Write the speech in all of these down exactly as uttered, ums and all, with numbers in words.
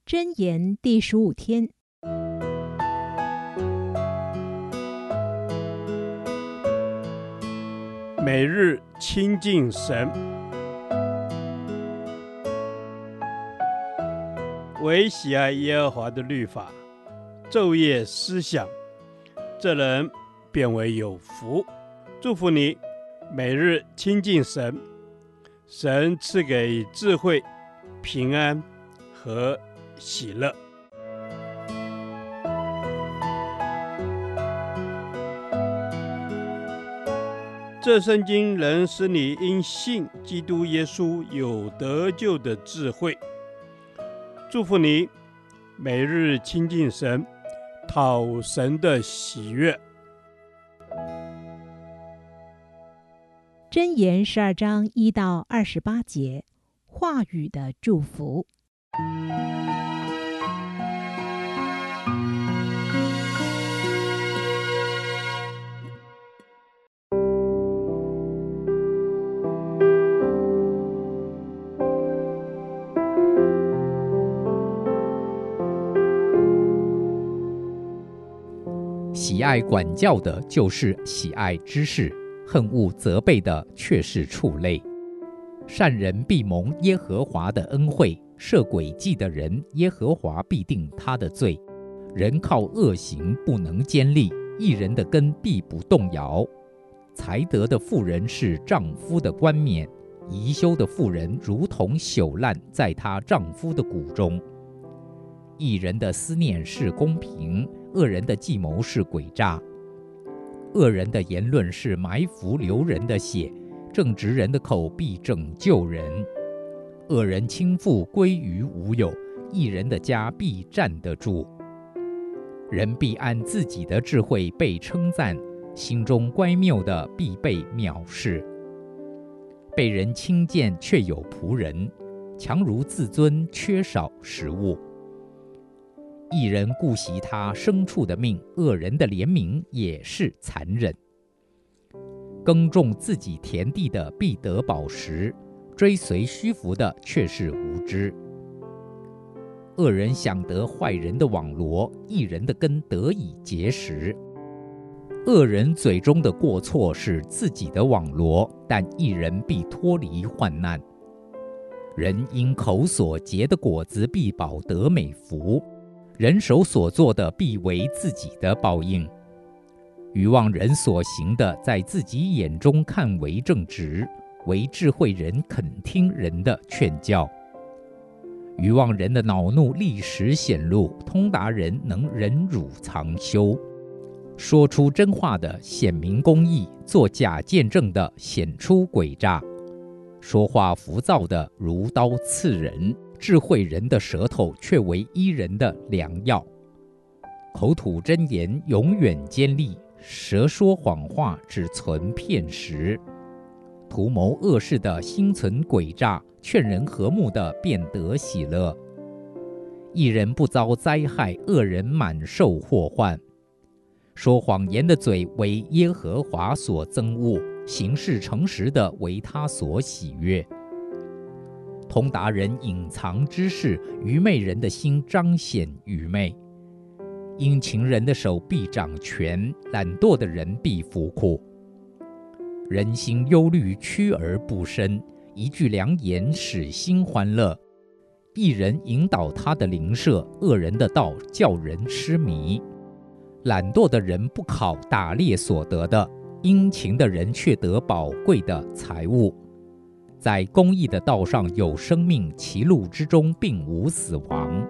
箴言第十五天， 每日亲近神，唯喜爱耶和华的律法，昼夜思想，这人便为有福。祝福你，每日亲近神，神赐给智慧、平安和喜乐。这圣经能使你因信基督耶稣有得救的智慧。祝福你，每日亲近神，讨神的喜悦。 箴言十二章一到二十八节，话语的祝福。 喜爱管教的，就是喜爱知识；恨恶责备的，却是畜类。善人必蒙耶和华的恩惠，设诡计的人，耶和华必定他的罪。人靠恶行不能坚立，义人的根必不动摇。才德的妇人是丈夫的冠冕，贻羞的妇人如同朽烂在她丈夫的骨中。义人的思念是公平，恶人的计谋是诡诈。恶人的言论是埋伏流人的血，正直人的口必拯救人。恶人倾覆归于无有，义人的家必站得住。人必按自己的智慧被称赞，心中乖谬的必被藐视。被人轻贱却有仆人，强如自尊缺少食物。义人顾惜他牲畜的命，恶人的怜悯也是残忍。耕种自己田地的必得饱食，追随虚浮的却是无知。恶人想得坏人的网罗，义人的根得以结实。恶人嘴中的过错是自己的网罗，但义人必脱离患难。人因口所结的果子必饱得美福，人手所做的必为自己的报应。愚妄人所行的，在自己眼中看为正直，为智慧人肯听人的劝教。愚妄人的恼怒立时显露，通达人能忍辱藏羞。说出真话的显明公义，做假见证的显出诡诈。说话浮躁的如刀刺人，智慧人的舌头却为医人的良药。口吐真言永远坚立，舌说谎话只存片时。图谋恶事的心存诡诈，劝人和睦的便得喜乐。义人不遭灾害，恶人满受祸患。说谎言的嘴为耶和华所憎恶，行事诚实的为他所喜悦。通达人隐藏知识，愚昧人的心彰显愚昧。殷勤人的手必掌权，懒惰的人必服苦。人心忧虑，屈而不伸，一句良言使心欢乐。义人引导他的邻舍，恶人的道叫人痴迷。懒惰的人不考打猎所得的，殷勤的人却得宝贵的财物。在公义的道上有生命，其路之中并无死亡。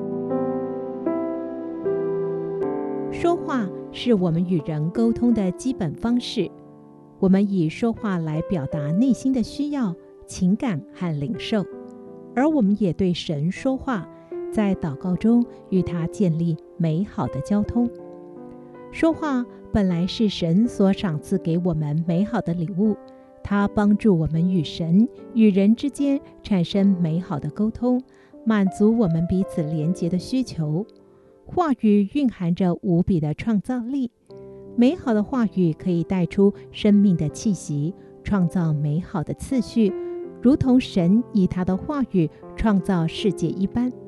说话是我们与人沟通的基本方式，我们以说话来表达内心的需要、情感和领受，而我们也对神说话，在祷告中与他建立美好的交通。说话本来是神所赏赐给我们美好的礼物，它帮助我们与神、与人之间产生美好的沟通，满足我们彼此连结的需求。话语蕴含着无比的创造力，美好的话语可以带出生命的气息，创造美好的次序，如同神以他的话语创造世界一般。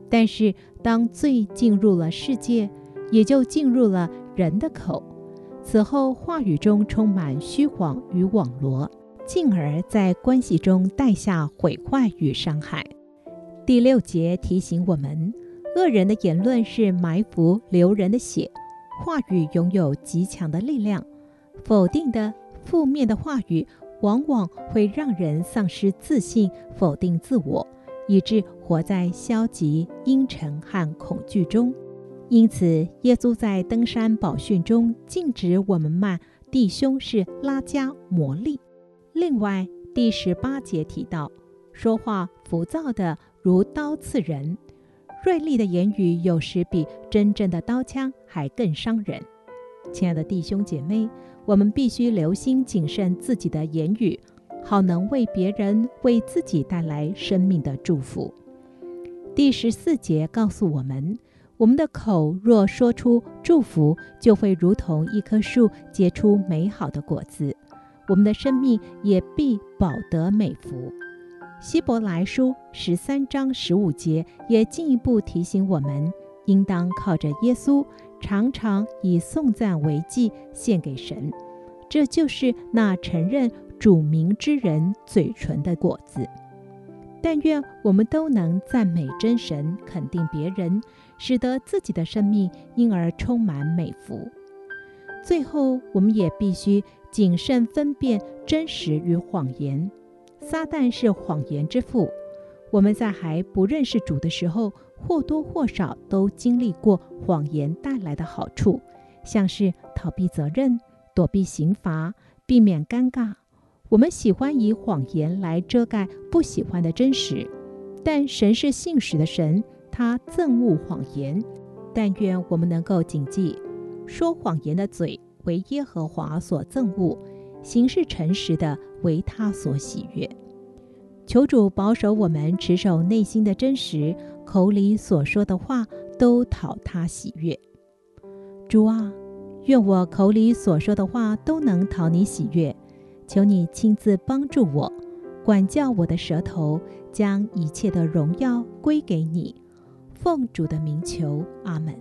但是当罪进入了世界，也就进入了人的口。此后话语中充满虚谎与网罗，进而在关系中带下毁坏与伤害。第六节提醒我们，恶人的言论是埋伏流人的血，话语拥有极强的力量。否定的、负面的话语往往会让人丧失自信，否定自我，以致活在消极、阴沉和恐惧中。因此，耶稣在登山宝训中禁止我们骂弟兄是拉加魔力。另外，第十八节提到，说话浮躁的如刀刺人，锐利的言语有时比真正的刀枪还更伤人。亲爱的弟兄姐妹，我们必须留心谨慎自己的言语，好能为别人、为自己带来生命的祝福。第十四节告诉我们，我们的口若说出祝福，就会如同一棵树结出美好的果子，我们的生命也必饱得美福。希伯来书十三章十五节也进一步提醒我们，应当靠着耶稣，常常以颂赞为祭献给神，这就是那承认主名之人嘴唇的果子。但愿我们都能赞美真神，肯定别人，使得自己的生命因而充满美福。最后，我们也必须谨慎分辨真实与谎言。撒旦是谎言之父，我们在还不认识主的时候，或多或少都经历过谎言带来的好处，像是逃避责任、躲避刑罚、避免尴尬。我们喜欢以谎言来遮盖不喜欢的真实，但神是信实的神，他憎恶谎言。但愿我们能够谨记，说谎言的嘴为耶和华所憎恶，行事诚实的为他所喜悦。求主保守我们持守内心的真实，口里所说的话都讨他喜悦。主啊，愿我口里所说的话都能讨你喜悦，求你亲自帮助我，管教我的舌头，将一切的荣耀归给你。奉主的名求，阿们。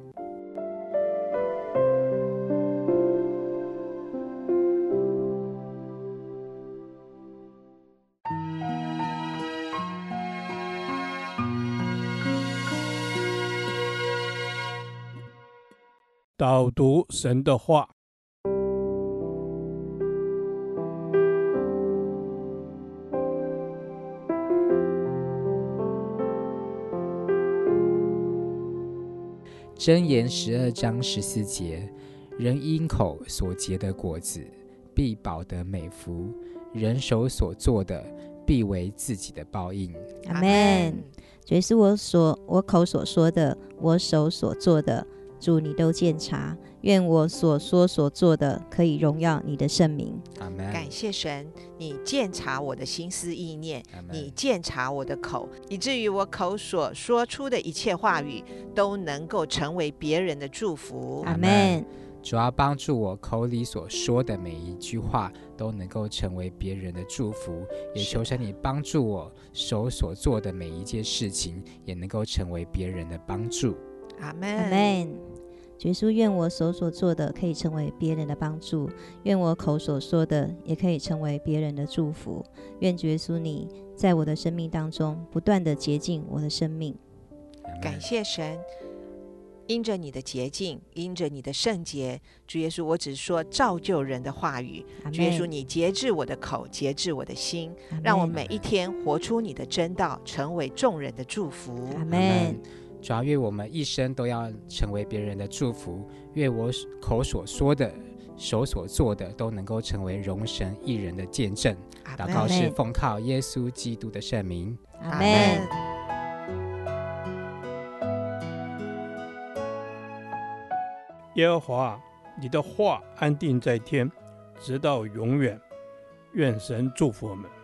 导读神的话。 箴言十二章十四节，人因口所结的果子，必饱得美福；人手所做的，必为自己的报应。 阿们。主耶稣，我所我口所说的，我手所做的，主你都鉴察，愿我所说所做的可以荣耀你的圣名。 阿们。 感谢神，你鉴察我的心思意念，你鉴察我的口，以至于我口所说出的一切话语都能够成为别人的祝福。 阿们。 主要帮助我口里所说的每一句话都能够成为别人的祝福，也求神你帮助我手所做的每一件事情也能够成为别人的帮助。 阿们。 阿们。主耶稣，愿我手所做的可以成为别人的帮助，愿我口所说的也可以成为别人的祝福。愿主耶稣你在我的生命当中不断的洁净我的生命。 感谢神，因着你的洁净，因着你的圣洁，主耶稣，我只说造就人的话语。主耶稣，你节制我的口，节制我的心，让我每一天活出你的真道，成为众人的祝福。 阿们。 主要愿我们一生都要成为别人的祝福，愿我口所说的手所做的都能够成为荣神益人的见证。祷告是奉靠耶稣基督的圣名。 阿们。 耶和华，你的话安定在天，直到永远。愿神祝福我们。